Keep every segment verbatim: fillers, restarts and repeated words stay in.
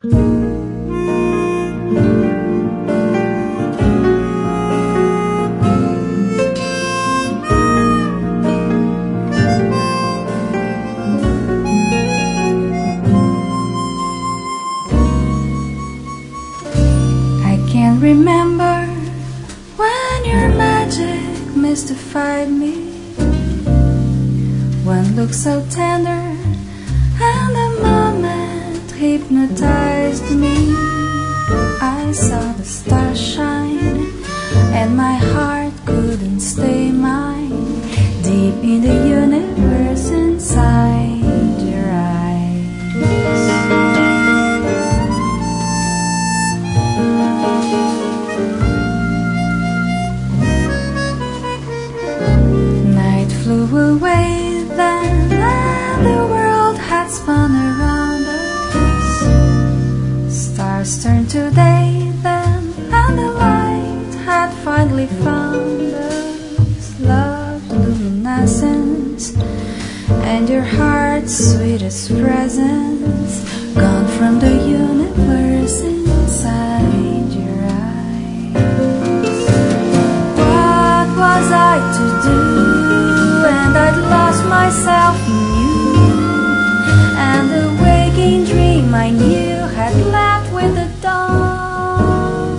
Can't remember when your magic mystified me, one look so tender and the moment hypnotized me. I saw the stars shine and my heart couldn't stay mine, deep in the universe inside your eyes. Flew away then, and the world had spun around us. Stars turned to day then, and the light had finally found us. Love's luminescence and your heart's sweetest presence, gone from the universe inside your eyes. What was I to do? And I'd lost myself in you, and the waking dream I knew had left with the dawn.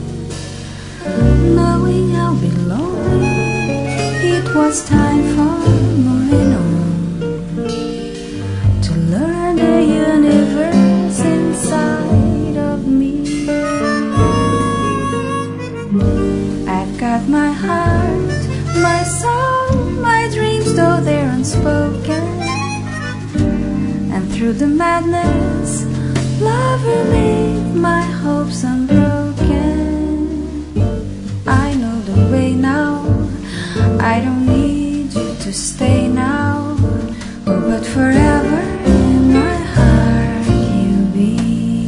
Knowing I'll be lonely, it was time for moving on, to learn the universe inside of me. I've got my heart, my soul, my dreams, though they're unspoken, and through the madness, love will leave my hopes unbroken. I know the way now, I don't need you to stay now, oh, but forever in my heart you'll be.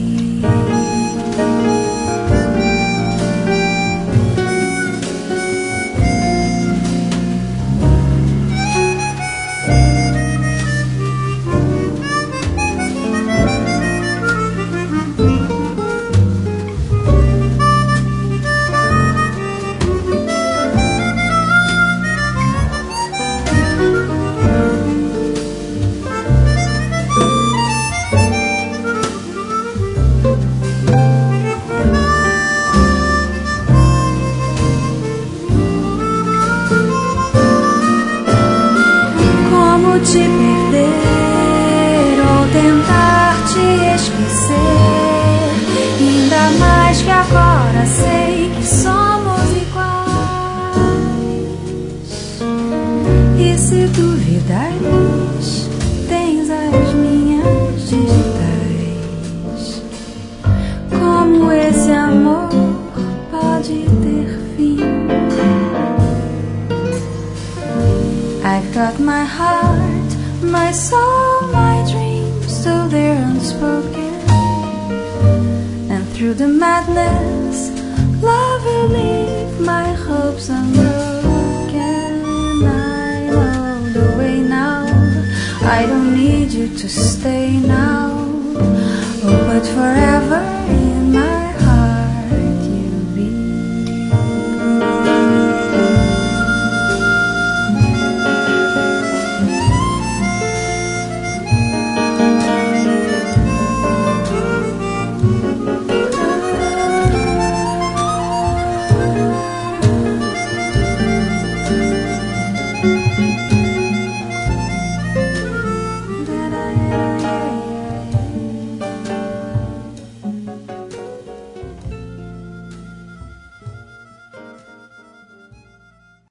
Te perder ou tentar te esquecer, ainda mais que agora sei que somos iguais. E se duvidares, tens as minhas digitais. Como esse amor pode ter fim? I've got my heart, my soul, my dreams, though they're unspoken, and through the madness, love will leave my hopes unbroken. I know the way now, I don't need you to stay now, oh, but forever